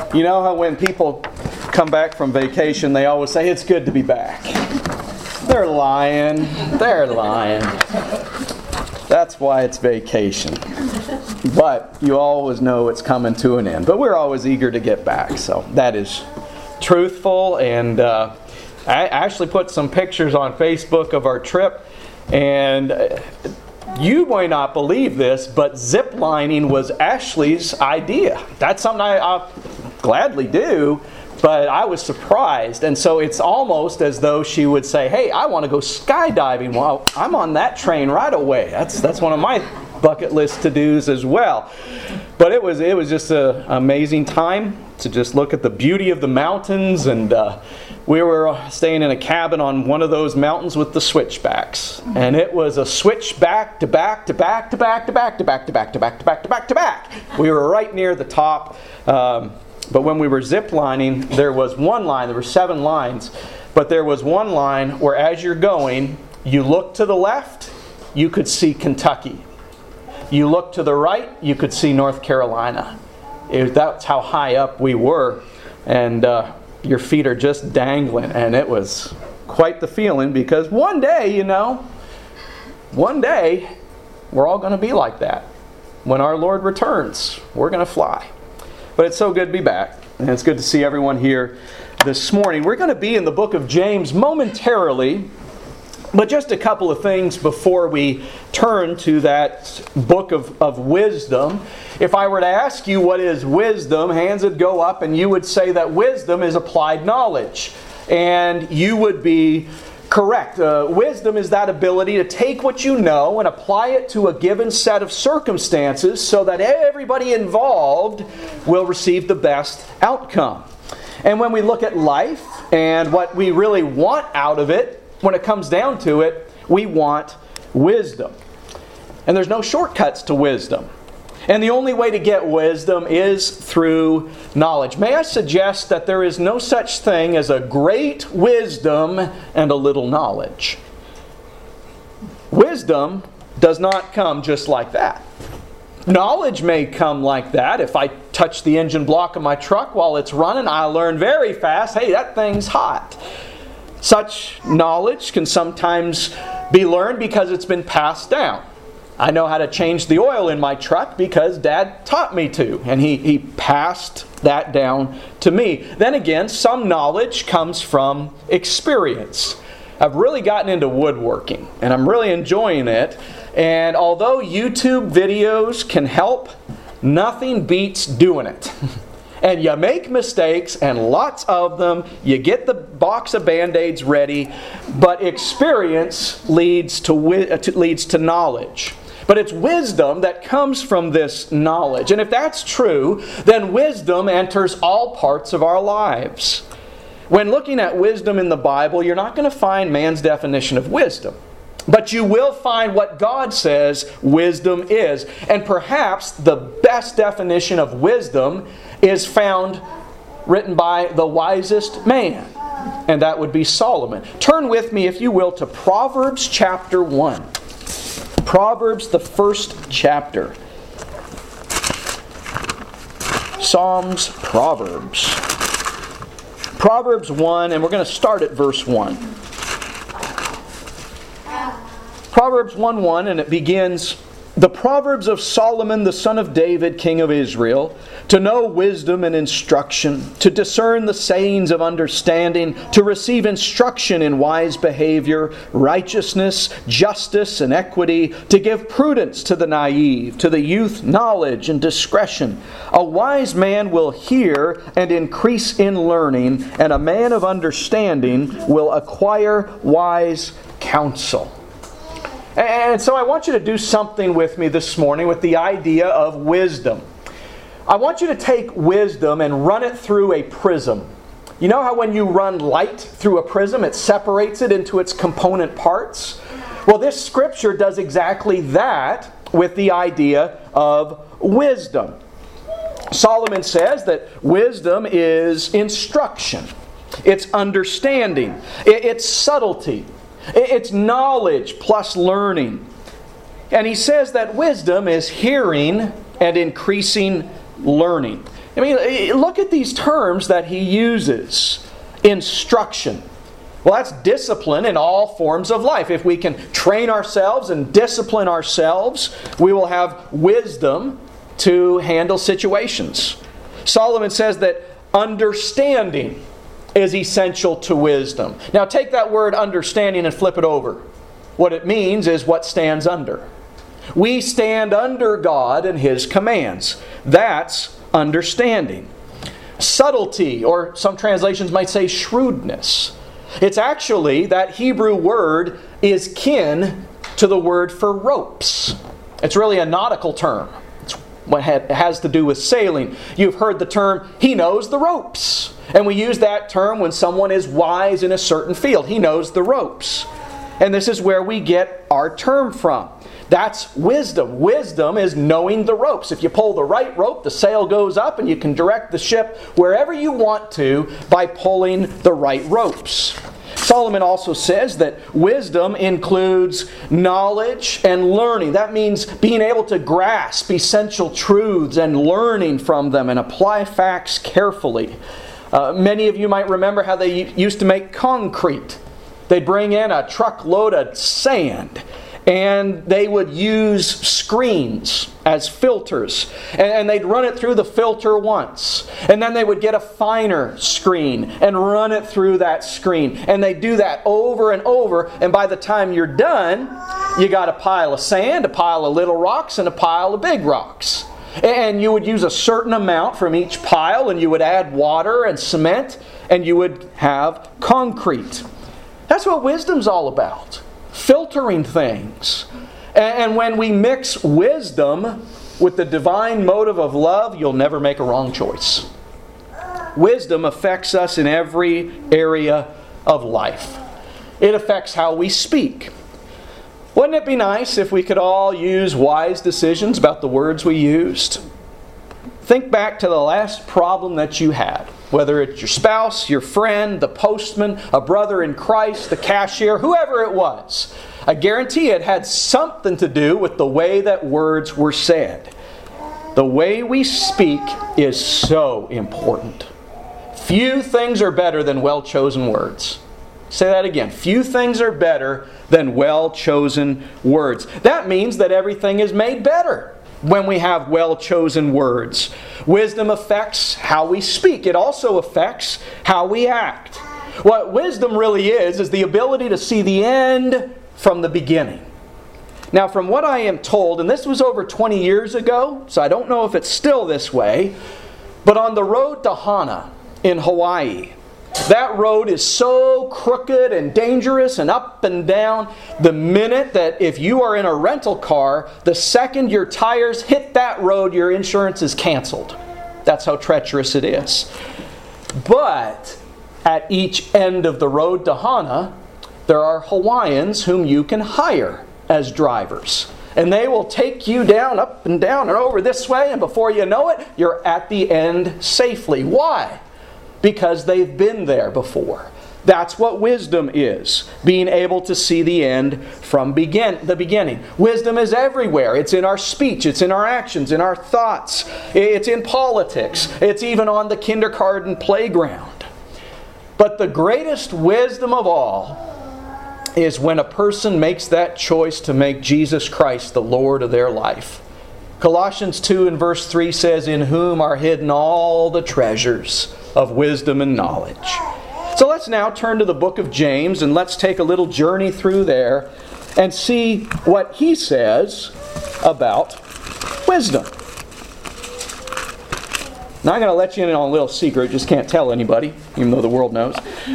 You know how when people come back from vacation, they always say, it's good to be back. They're lying. They're lying. That's why it's vacation. But you always know it's coming to an end. But we're always eager to get back. So that is truthful. And I actually put some pictures on Facebook of our trip. And you may not believe this, but zip lining was Ashley's idea. That's something I'll gladly do, but I was surprised. And so it's almost as though she would say, hey, I want to go skydiving. Well, I'm on that train right away. That's one of my bucket list to-dos as well. But it was just an amazing time to just look at the beauty of the mountains. And we were staying in a cabin on one of those mountains with the switchbacks. And it was a switchback to back to back to back to back to back to back to back to back to back to back. We were right near the top. But when we were zip lining, there was one line. There were 7 lines. But there was one line where as you're going, you look to the left, you could see Kentucky. You look to the right, you could see North Carolina. That's how high up we were. And your feet are just dangling. And it was quite the feeling because one day, we're all going to be like that. When our Lord returns, we're going to fly. But it's so good to be back. And it's good to see everyone here this morning. We're going to be in the book of James momentarily. But just a couple of things before we turn to that book of wisdom. If I were to ask you what is wisdom, hands would go up and you would say that wisdom is applied knowledge. And you would be correct. Wisdom is that ability to take what you know and apply it to a given set of circumstances so that everybody involved will receive the best outcome. And when we look at life and what we really want out of it, when it comes down to it, we want wisdom. And there's no shortcuts to wisdom. And the only way to get wisdom is through knowledge. May I suggest that there is no such thing as a great wisdom and a little knowledge. Wisdom does not come just like that. Knowledge may come like that. If I touch the engine block of my truck while it's running, I learn very fast, hey, that thing's hot. Such knowledge can sometimes be learned because it's been passed down. I know how to change the oil in my truck because Dad taught me to, and he passed that down to me. Then again, some knowledge comes from experience. I've really gotten into woodworking, and I'm really enjoying it. And although YouTube videos can help, nothing beats doing it. And you make mistakes, and lots of them. You get the box of Band-Aids ready, but experience leads to knowledge. But it's wisdom that comes from this knowledge. And if that's true, then wisdom enters all parts of our lives. When looking at wisdom in the Bible, you're not going to find man's definition of wisdom. But you will find what God says wisdom is. And perhaps the best definition of wisdom is found written by the wisest man. And that would be Solomon. Turn with me, if you will, to Proverbs chapter 1. Proverbs, the first chapter. Psalms, Proverbs. Proverbs 1, and we're going to start at verse 1. Proverbs 1:1, and it begins, "The Proverbs of Solomon, the son of David, king of Israel, to know wisdom and instruction, to discern the sayings of understanding, to receive instruction in wise behavior, righteousness, justice, and equity, to give prudence to the naive, to the youth knowledge and discretion. A wise man will hear and increase in learning, and a man of understanding will acquire wise counsel." And so I want you to do something with me this morning with the idea of wisdom. I want you to take wisdom and run it through a prism. You know how when you run light through a prism, it separates it into its component parts? Well, this scripture does exactly that with the idea of wisdom. Solomon says that wisdom is instruction. It's understanding. It's subtlety. It's knowledge plus learning. And he says that wisdom is hearing and increasing learning. I mean, look at these terms that he uses. Instruction. Well, that's discipline in all forms of life. If we can train ourselves and discipline ourselves, we will have wisdom to handle situations. Solomon says that understanding is essential to wisdom. Now take that word understanding and flip it over. What it means is what stands under. We stand under God and His commands. That's understanding. Subtlety, or some translations might say shrewdness. It's actually, that Hebrew word is kin to the word for ropes. It's really a nautical term. It's what it has to do with sailing. You've heard the term, he knows the ropes. And we use that term when someone is wise in a certain field. He knows the ropes. And this is where we get our term from. That's wisdom. Wisdom is knowing the ropes. If you pull the right rope, the sail goes up and you can direct the ship wherever you want to by pulling the right ropes. Solomon also says that wisdom includes knowledge and learning. That means being able to grasp essential truths and learning from them and apply facts carefully. Many of you might remember how they used to make concrete. They'd bring in a truckload of sand, and they would use screens as filters. And they'd run it through the filter once. And then they would get a finer screen and run it through that screen. And they do that over and over. And by the time you're done, you got a pile of sand, a pile of little rocks, and a pile of big rocks. And you would use a certain amount from each pile, and you would add water and cement, and you would have concrete. That's what wisdom's all about. Filtering things. And when we mix wisdom with the divine motive of love, you'll never make a wrong choice. Wisdom affects us in every area of life. It affects how we speak. Wouldn't it be nice if we could all use wise decisions about the words we used? Think back to the last problem that you had. Whether it's your spouse, your friend, the postman, a brother in Christ, the cashier, whoever it was. I guarantee it had something to do with the way that words were said. The way we speak is so important. Few things are better than well-chosen words. Say that again. Few things are better than well-chosen words. That means that everything is made better when we have well-chosen words. Wisdom affects how we speak. It also affects how we act. What wisdom really is the ability to see the end from the beginning. Now, from what I am told, and this was over 20 years ago, so I don't know if it's still this way, but on the road to Hana in Hawaii, that road is so crooked and dangerous and up and down. The minute that if you are in a rental car, the second your tires hit that road, your insurance is canceled. That's how treacherous it is. But at each end of the road to Hana, there are Hawaiians whom you can hire as drivers. And they will take you down, up and down and over this way, and before you know it, you're at the end safely. Why? Because they've been there before. That's what wisdom is. Being able to see the end from the beginning. Wisdom is everywhere. It's in our speech. It's in our actions, in our thoughts. It's in politics. It's even on the kindergarten playground. But the greatest wisdom of all is when a person makes that choice to make Jesus Christ the Lord of their life. Colossians 2 and verse 3 says, "In whom are hidden all the treasures of wisdom and knowledge." So let's now turn to the book of James and let's take a little journey through there and see what he says about wisdom. Now I'm going to let you in on a little secret. Just can't tell anybody, even though the world knows.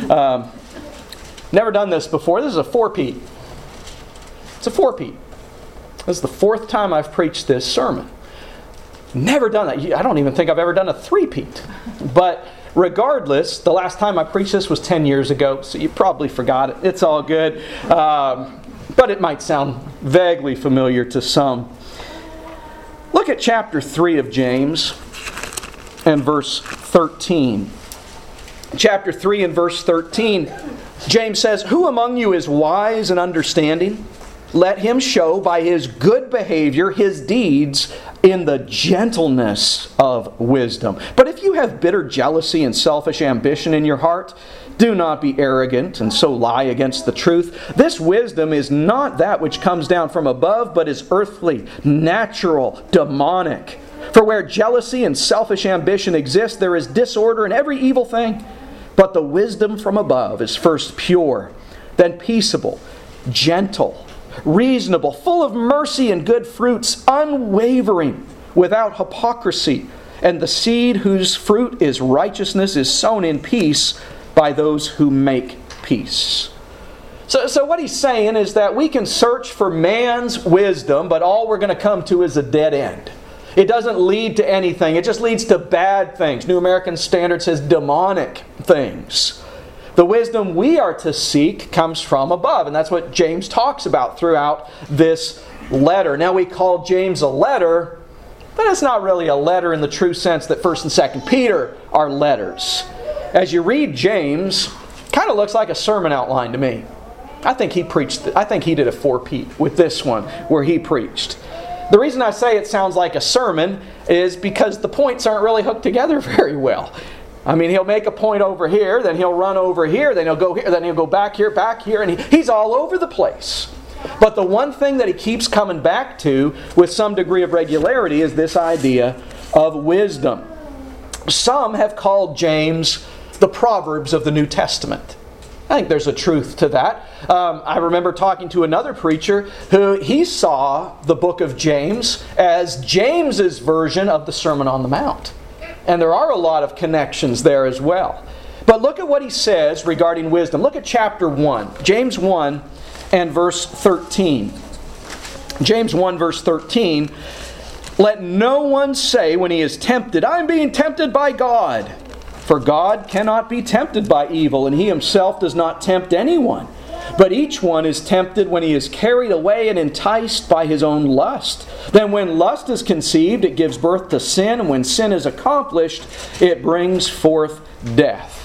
Never done this before. This is a four-peat. It's a four-peat. This is the fourth time I've preached this sermon. Never done that. I don't even think I've ever done a three-peat. But regardless, the last time I preached this was 10 years ago, so you probably forgot it. It's all good. But it might sound vaguely familiar to some. Look at chapter 3 of James and verse 13. Chapter 3 and verse 13, James says, "Who among you is wise and understanding? let him show by his good behavior his deeds in the gentleness of wisdom. But if you have bitter jealousy and selfish ambition in your heart, do not be arrogant and so lie against the truth. This wisdom is not that which comes down from above, but is earthly, natural, demonic. For where jealousy and selfish ambition exist, there is disorder in every evil thing. But the wisdom from above is first pure, then peaceable, gentle, reasonable, full of mercy and good fruits, unwavering, without hypocrisy. And the seed whose fruit is righteousness is sown in peace by those who make peace. So what he's saying is that we can search for man's wisdom, but all we're going to come to is a dead end. It doesn't lead to anything. It just leads to bad things. New American Standard says demonic things. The wisdom we are to seek comes from above. And that's what James talks about throughout this letter. Now we call James a letter, but it's not really a letter in the true sense that 1st and 2nd Peter are letters. As you read James, it kind of looks like a sermon outline to me. I think he did a 4-peat with this one where he preached. The reason I say it sounds like a sermon is because the points aren't really hooked together very well. I mean, he'll make a point over here, then he'll run over here, then he'll go here, then he'll go back here, and he's all over the place. But the one thing that he keeps coming back to with some degree of regularity is this idea of wisdom. Some have called James the Proverbs of the New Testament. I think there's a truth to that. I remember talking to another preacher who he saw the book of James as James's version of the Sermon on the Mount. And there are a lot of connections there as well. But look at what he says regarding wisdom. Look at chapter 1. James 1 and verse 13. James 1 verse 13. Let no one say when he is tempted, I'm being tempted by God. For God cannot be tempted by evil, and He Himself does not tempt anyone. But each one is tempted when he is carried away and enticed by his own lust. Then when lust is conceived, it gives birth to sin, and when sin is accomplished, it brings forth death.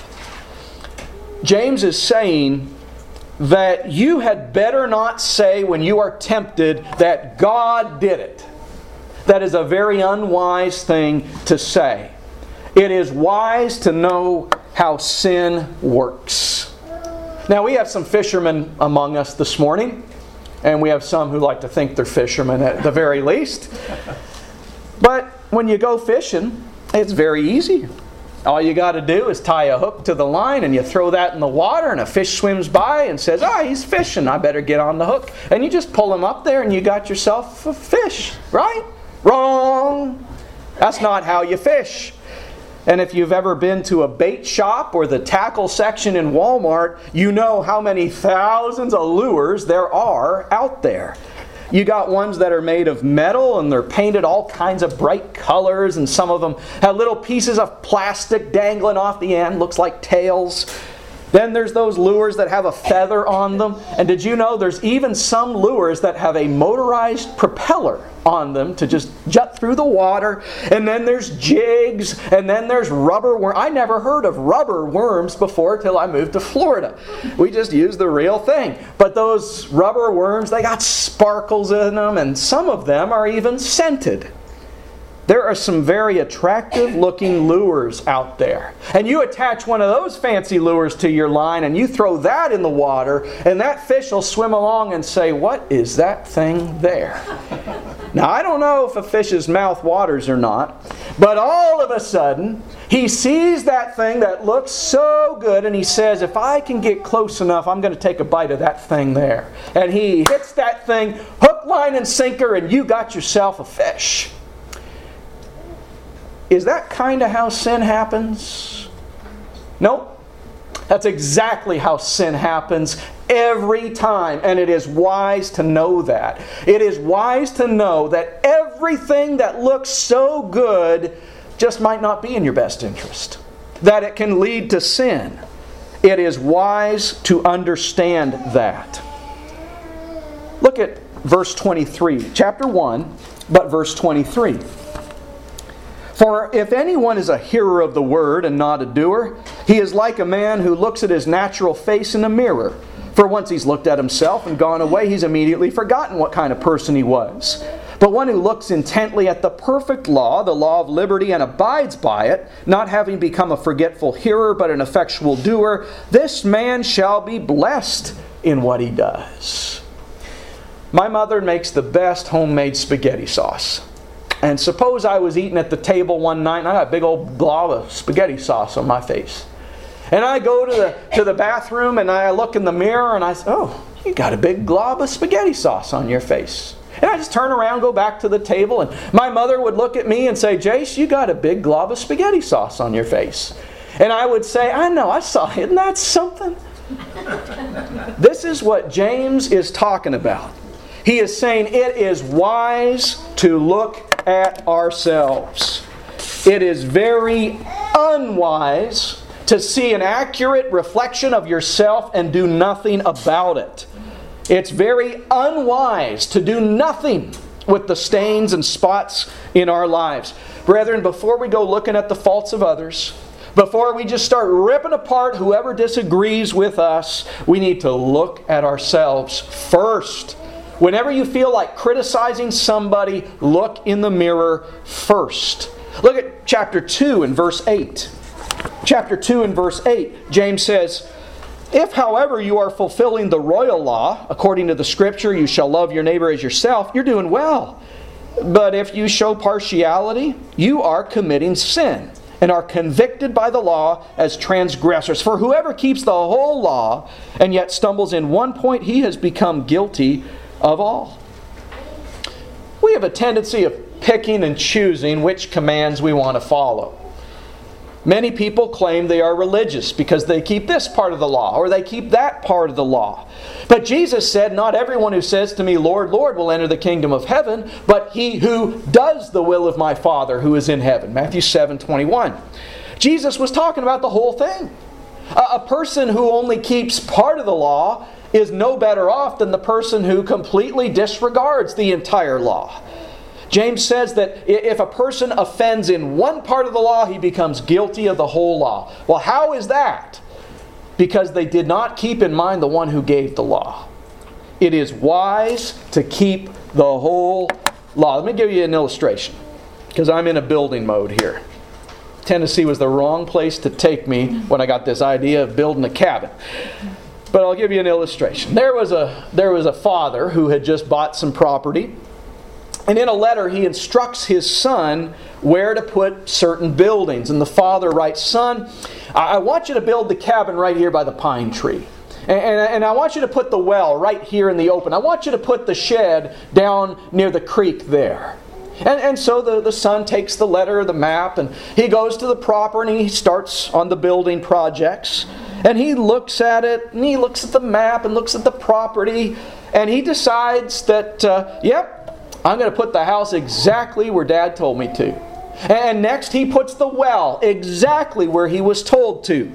James is saying that you had better not say when you are tempted that God did it. That is a very unwise thing to say. It is wise to know how sin works. Now, we have some fishermen among us this morning, and we have some who like to think they're fishermen at the very least. But when you go fishing, it's very easy. All you got to do is tie a hook to the line, and you throw that in the water, and a fish swims by and says, he's fishing, I better get on the hook. And you just pull him up there, and you got yourself a fish, right? Wrong! That's not how you fish. And if you've ever been to a bait shop or the tackle section in Walmart, you know how many thousands of lures there are out there. You got ones that are made of metal and they're painted all kinds of bright colors, and some of them have little pieces of plastic dangling off the end, looks like tails. Then there's those lures that have a feather on them. And did you know there's even some lures that have a motorized propeller on them to just jut through the water? And then there's jigs, and then there's rubber worms. I never heard of rubber worms before till I moved to Florida. We just used the real thing. But those rubber worms, they got sparkles in them, and some of them are even scented. There are some very attractive looking lures out there. And you attach one of those fancy lures to your line and you throw that in the water, and that fish will swim along and say, what is that thing there? Now, I don't know if a fish's mouth waters or not, but all of a sudden he sees that thing that looks so good, and he says, if I can get close enough, I'm going to take a bite of that thing there. And he hits that thing, hook, line, and sinker, and you got yourself a fish. Is that kind of how sin happens? Nope. That's exactly how sin happens every time. And it is wise to know that. It is wise to know that everything that looks so good just might not be in your best interest. That it can lead to sin. It is wise to understand that. Look at verse 23. Chapter 1, but verse 23. For if anyone is a hearer of the word and not a doer, he is like a man who looks at his natural face in a mirror. For once he's looked at himself and gone away, he's immediately forgotten what kind of person he was. But one who looks intently at the perfect law, the law of liberty, and abides by it, not having become a forgetful hearer but an effectual doer, this man shall be blessed in what he does. My mother makes the best homemade spaghetti sauce. And suppose I was eating at the table one night and I got a big old glob of spaghetti sauce on my face. And I go to the bathroom and I look in the mirror and I say, oh, you got a big glob of spaghetti sauce on your face. And I just turn around, go back to the table, and my mother would look at me and say, Jace, you got a big glob of spaghetti sauce on your face. And I would say, I know, I saw it. Isn't that something? This is what James is talking about. He is saying it is wise to look at ourselves. It is very unwise to see an accurate reflection of yourself and do nothing about it. It's very unwise to do nothing with the stains and spots in our lives. Brethren, before we go looking at the faults of others, before we just start ripping apart whoever disagrees with us, we need to look at ourselves first. Whenever you feel like criticizing somebody, look in the mirror first. Look at chapter 2 and verse 8. Chapter 2 and verse 8, James says, if, however, you are fulfilling the royal law, according to the Scripture, you shall love your neighbor as yourself, you're doing well. But if you show partiality, you are committing sin and are convicted by the law as transgressors. For whoever keeps the whole law and yet stumbles in one point, he has become guilty of all. We have a tendency of picking and choosing which commands we want to follow. Many people claim they are religious because they keep this part of the law or they keep that part of the law. But Jesus said, not everyone who says to me, Lord, Lord, will enter the kingdom of heaven, but he who does the will of my Father who is in heaven. Matthew 7:21. Jesus was talking about the whole thing. A person who only keeps part of the law is no better off than the person who completely disregards the entire law. James says that if a person offends in one part of the law, he becomes guilty of the whole law. Well, how is that? Because they did not keep in mind the one who gave the law. It is wise to keep the whole law. Let me give you an illustration, because I'm in a building mode here. Tennessee was the wrong place to take me when I got this idea of building a cabin. But I'll give you an illustration. There was a father who had just bought some property. And in a letter, he instructs his son where to put certain buildings. And the father writes, son, I want you to build the cabin right here by the pine tree. And I want you to put the well right here in the open. I want you to put the shed down near the creek there. And so the son takes the letter, the map, and he goes to the property and he starts on the building projects. And he looks at it, and he looks at the map and looks at the property. And he decides that, yep, I'm going to put the house exactly where Dad told me to. And next he puts the well exactly where he was told to.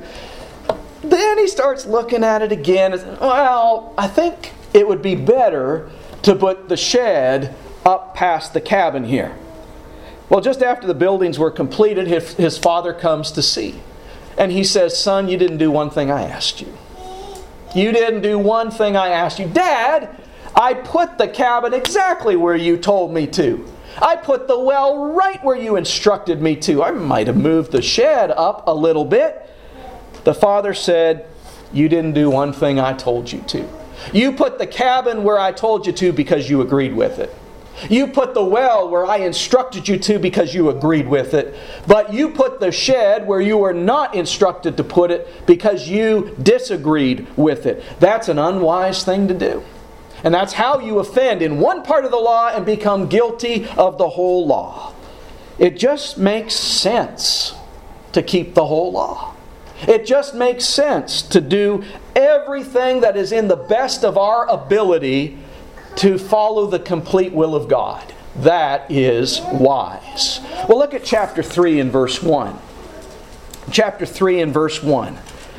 Then he starts looking at it again. Well, I think it would be better to put the shed up past the cabin here. Well, just after the buildings were completed, his father comes to see. And he says, son, you didn't do one thing I asked you. You didn't do one thing I asked you. Dad, I put the cabin exactly where you told me to. I put the well right where you instructed me to. I might have moved the shed up a little bit. The father said, you didn't do one thing I told you to. You put the cabin where I told you to because you agreed with it. You put the well where I instructed you to because you agreed with it. But you put the shed where you were not instructed to put it because you disagreed with it. That's an unwise thing to do. And that's how you offend in one part of the law and become guilty of the whole law. It just makes sense to keep the whole law. It just makes sense to do everything that is in the best of our ability to follow the complete will of God. That is wise. Well, look at chapter 3 and verse 1. Chapter 3 and verse 1.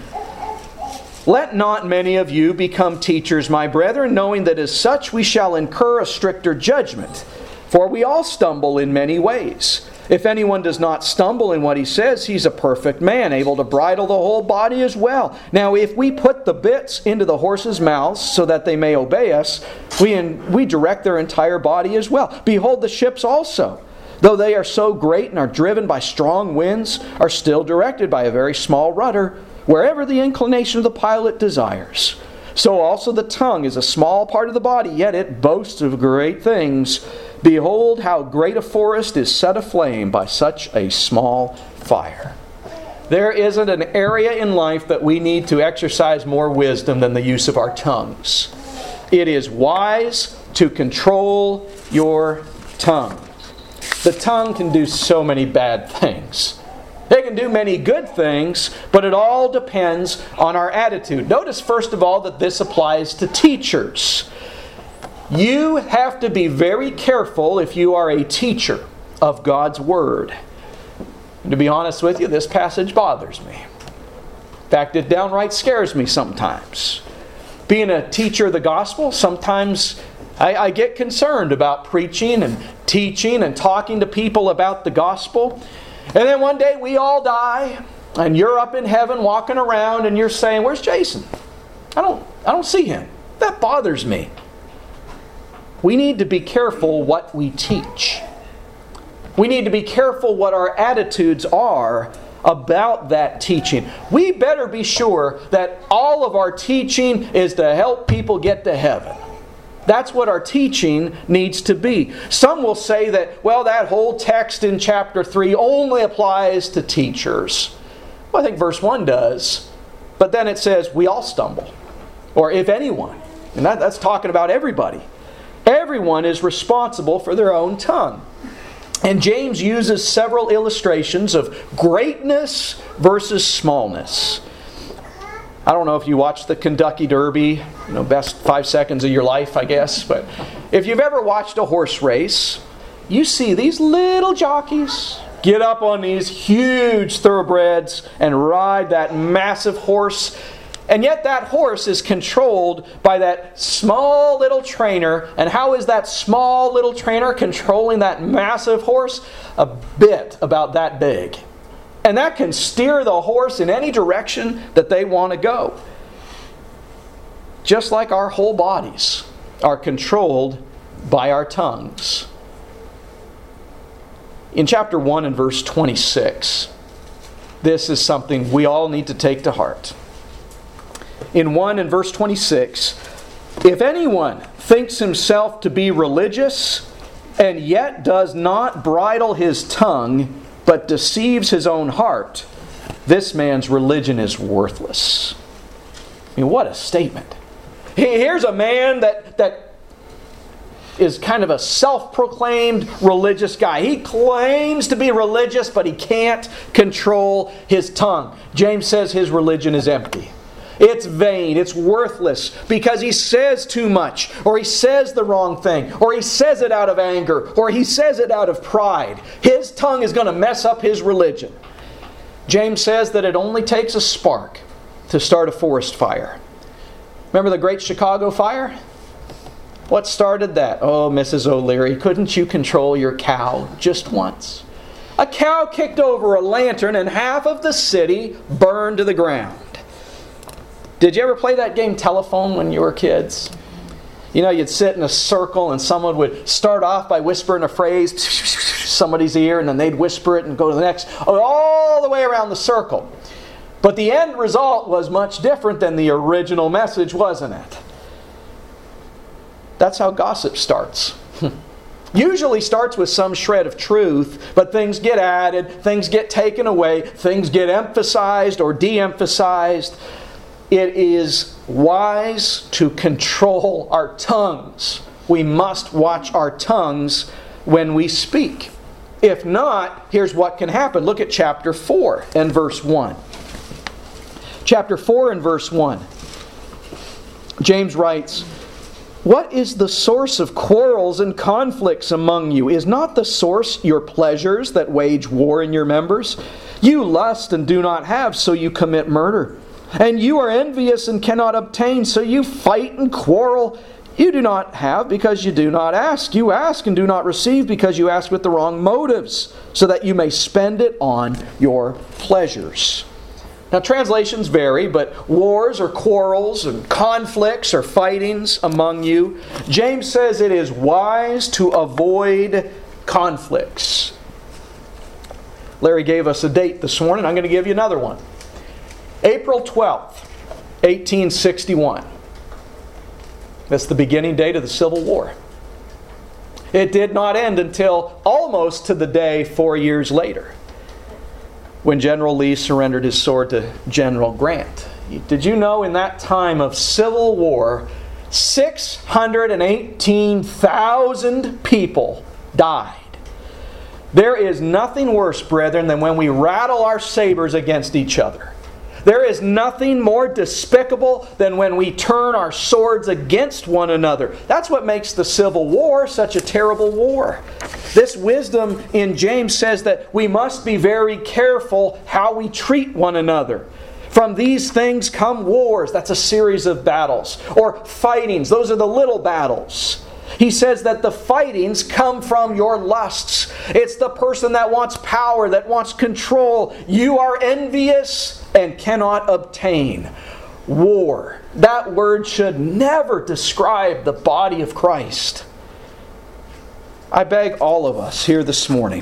Let not many of you become teachers, my brethren, knowing that as such we shall incur a stricter judgment. For we all stumble in many ways. If anyone does not stumble in what he says, he's a perfect man, able to bridle the whole body as well. Now, if we put the bits into the horses' mouths so that they may obey us, we direct their entire body as well. Behold, the ships also, though they are so great and are driven by strong winds, are still directed by a very small rudder, wherever the inclination of the pilot desires. So also the tongue is a small part of the body, yet it boasts of great things. Behold, how great a forest is set aflame by such a small fire. There isn't an area in life that we need to exercise more wisdom than the use of our tongues. It is wise to control your tongue. The tongue can do so many bad things. It can do many good things, but it all depends on our attitude. Notice, first of all, that this applies to teachers. You have to be very careful if you are a teacher of God's Word. And to be honest with you, this passage bothers me. In fact, it downright scares me sometimes. Being a teacher of the gospel, sometimes I get concerned about preaching and teaching and talking to people about the gospel. And then one day we all die, and you're up in heaven walking around and you're saying, "Where's Jason? I don't see him." That bothers me. We need to be careful what we teach. We need to be careful what our attitudes are about that teaching. We better be sure that all of our teaching is to help people get to heaven. That's what our teaching needs to be. Some will say that, well, that whole text in chapter 3 only applies to teachers. Well, I think verse 1 does. But then it says, we all stumble. Or if anyone. And that's talking about everybody. Everyone is responsible for their own tongue. And James uses several illustrations of greatness versus smallness. I don't know if you watched the Kentucky Derby, best 5 seconds of your life, I guess. But if you've ever watched a horse race, you see these little jockeys get up on these huge thoroughbreds and ride that massive horse. And yet that horse is controlled by that small little trainer. And how is that small little trainer controlling that massive horse? A bit about that big. And that can steer the horse in any direction that they want to go. Just like our whole bodies are controlled by our tongues. In chapter 1 and verse 26, this is something we all need to take to heart. In 1 and verse 26, if anyone thinks himself to be religious and yet does not bridle his tongue, but deceives his own heart, this man's religion is worthless. I mean, what a statement. Here's a man that is kind of a self-proclaimed religious guy. He claims to be religious, but he can't control his tongue. James says his religion is empty. It's vain, it's worthless, because he says too much, or he says the wrong thing, or he says it out of anger, or he says it out of pride. His tongue is going to mess up his religion. James says that it only takes a spark to start a forest fire. Remember the Great Chicago Fire? What started that? Oh, Mrs. O'Leary, couldn't you control your cow just once? A cow kicked over a lantern and half of the city burned to the ground. Did you ever play that game telephone when you were kids? You'd sit in a circle and someone would start off by whispering a phrase, somebody's ear, and then they'd whisper it and go to the next, all the way around the circle. But the end result was much different than the original message, wasn't it? That's how gossip starts. Usually starts with some shred of truth, but things get added, things get taken away, things get emphasized or de-emphasized. It is wise to control our tongues. We must watch our tongues when we speak. If not, here's what can happen. Look at chapter 4 and verse 1. Chapter 4 and verse 1. James writes, "What is the source of quarrels and conflicts among you? Is not the source your pleasures that wage war in your members? You lust and do not have, so you commit murder. And you are envious and cannot obtain, so you fight and quarrel. You do not have because you do not ask. You ask and do not receive because you ask with the wrong motives, so that you may spend it on your pleasures. Now, translations vary, but wars or quarrels and conflicts or fightings among you. James says it is wise to avoid conflicts. Larry gave us a date this morning. I'm going to give you another one. April 12th, 1861. That's the beginning date of the Civil War. It did not end until almost to the day 4 years later, when General Lee surrendered his sword to General Grant. Did you know in that time of Civil War, 618,000 people died? There is nothing worse, brethren, than when we rattle our sabers against each other. There is nothing more despicable than when we turn our swords against one another. That's what makes the Civil War such a terrible war. This wisdom in James says that we must be very careful how we treat one another. From these things come wars. That's a series of battles. Or fightings. Those are the little battles. He says that the fightings come from your lusts. It's the person that wants power, that wants control. You are envious and cannot obtain. War. That word should never describe the body of Christ. I beg all of us here this morning,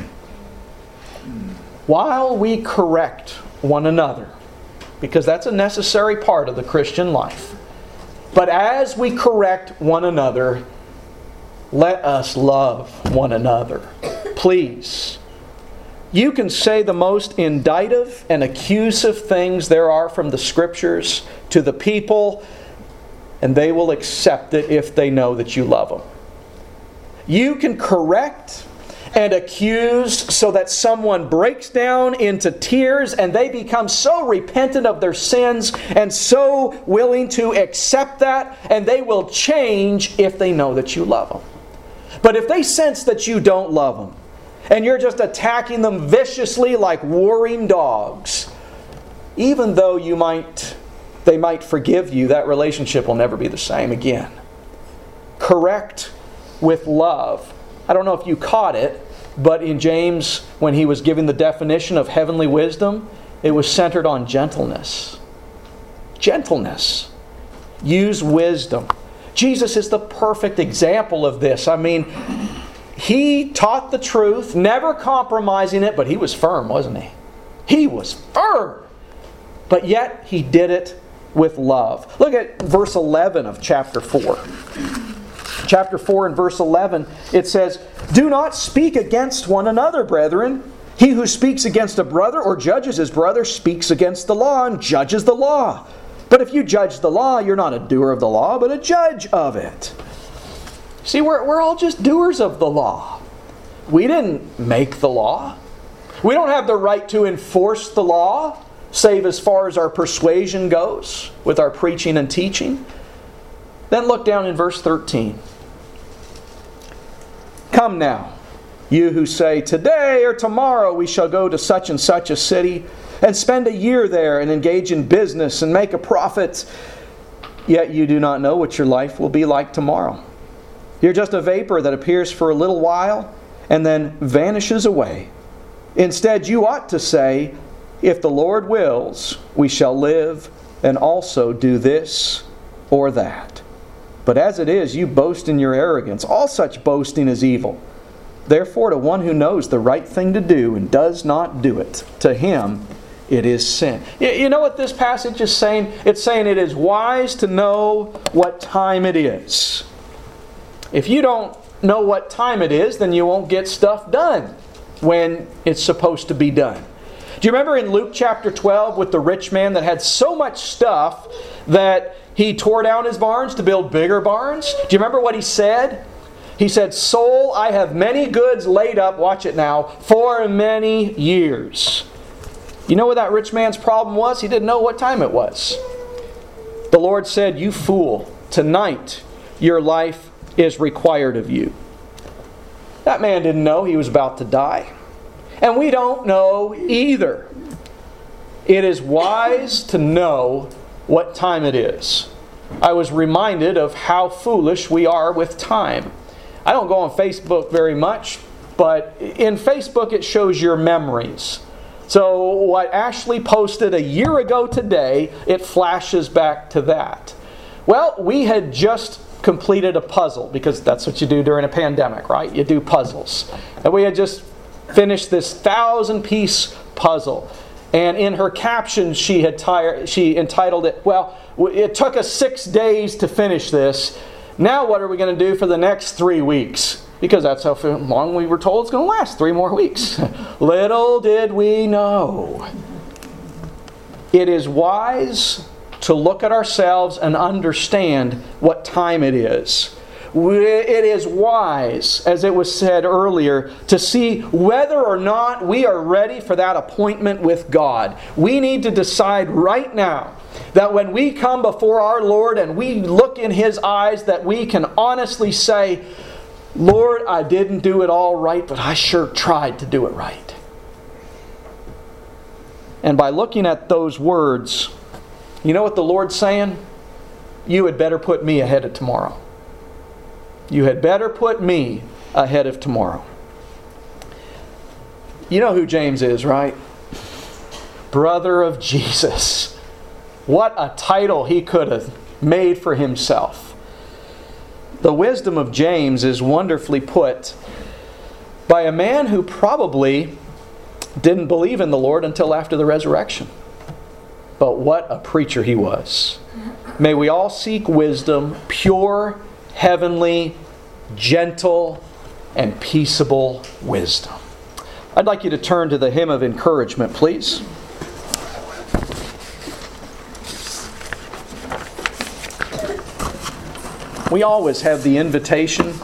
while we correct one another, because that's a necessary part of the Christian life, but as we correct one another, let us love one another. Please. You can say the most indictive and accusive things there are from the Scriptures to the people, and they will accept it if they know that you love them. You can correct and accuse so that someone breaks down into tears and they become so repentant of their sins and so willing to accept that, and they will change if they know that you love them. But if they sense that you don't love them, and you're just attacking them viciously like warring dogs, even though they might forgive you, that relationship will never be the same again. Correct with love. I don't know if you caught it, but in James, when he was giving the definition of heavenly wisdom, it was centered on gentleness. Gentleness. Use wisdom. Jesus is the perfect example of this. I mean, He taught the truth, never compromising it, but He was firm, wasn't He? He was firm. But yet, He did it with love. Look at verse 11 of chapter 4. Chapter 4 and verse 11, it says, "Do not speak against one another, brethren. He who speaks against a brother or judges his brother speaks against the law and judges the law. But if you judge the law, you're not a doer of the law, but a judge of it." See, we're all just doers of the law. We didn't make the law. We don't have the right to enforce the law, save as far as our persuasion goes, with our preaching and teaching. Then look down in verse 13. "Come now, you who say, 'Today or tomorrow we shall go to such and such a city, and spend a year there, and engage in business, and make a profit,' yet you do not know what your life will be like tomorrow. You're just a vapor that appears for a little while, and then vanishes away. Instead, you ought to say, 'If the Lord wills, we shall live, and also do this or that.' But as it is, you boast in your arrogance. All such boasting is evil. Therefore, to one who knows the right thing to do and does not do it, to him it is sin." You know what this passage is saying? It's saying it is wise to know what time it is. If you don't know what time it is, then you won't get stuff done when it's supposed to be done. Do you remember in Luke chapter 12 with the rich man that had so much stuff that he tore down his barns to build bigger barns? Do you remember what he said? He said, "Soul, I have many goods laid up," watch it now, "for many years." You know what that rich man's problem was? He didn't know what time it was. The Lord said, "You fool, tonight your life is required of you." That man didn't know he was about to die. And we don't know either. It is wise to know what time it is. I was reminded of how foolish we are with time. I don't go on Facebook very much, but in Facebook it shows your memories. So what Ashley posted a year ago today, it flashes back to that. Well, we had just completed a puzzle, because that's what you do during a pandemic, right? You do puzzles. And we had just finished this 1,000-piece puzzle. And in her caption, she entitled it, well, it took us 6 days to finish this. Now what are we going to do for the next 3 weeks? Because that's how long we were told it's going to last, 3 more weeks. Little did we know. It is wise to look at ourselves and understand what time it is. It is wise, as it was said earlier, to see whether or not we are ready for that appointment with God. We need to decide right now that when we come before our Lord and we look in His eyes, that we can honestly say, Lord, I didn't do it all right, but I sure tried to do it right. And by looking at those words, you know what the Lord's saying? You had better put me ahead of tomorrow. You had better put me ahead of tomorrow. You know who James is, right? Brother of Jesus. What a title he could have made for himself. The wisdom of James is wonderfully put by a man who probably didn't believe in the Lord until after the resurrection. But what a preacher he was. May we all seek wisdom, pure, heavenly, gentle, and peaceable wisdom. I'd like you to turn to the hymn of encouragement, please. We always have the invitation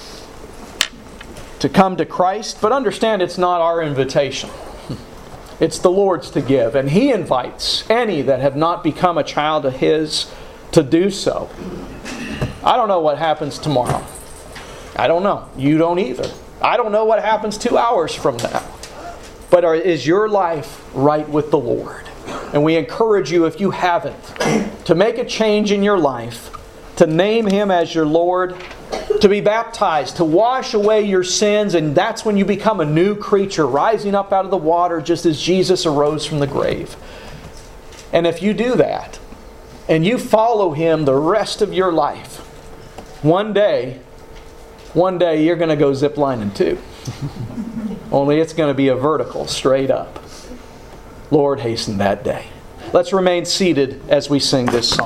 to come to Christ, but understand it's not our invitation. It's the Lord's to give, and He invites any that have not become a child of His to do so. I don't know what happens tomorrow. I don't know. You don't either. I don't know what happens 2 hours from now. But is your life right with the Lord? And we encourage you, if you haven't, to make a change in your life, to name Him as your Lord, to be baptized, to wash away your sins, and that's when you become a new creature, rising up out of the water just as Jesus arose from the grave. And if you do that, and you follow Him the rest of your life, one day you're going to go ziplining too. Only it's going to be a vertical, straight up. Lord, hasten that day. Let's remain seated as we sing this song.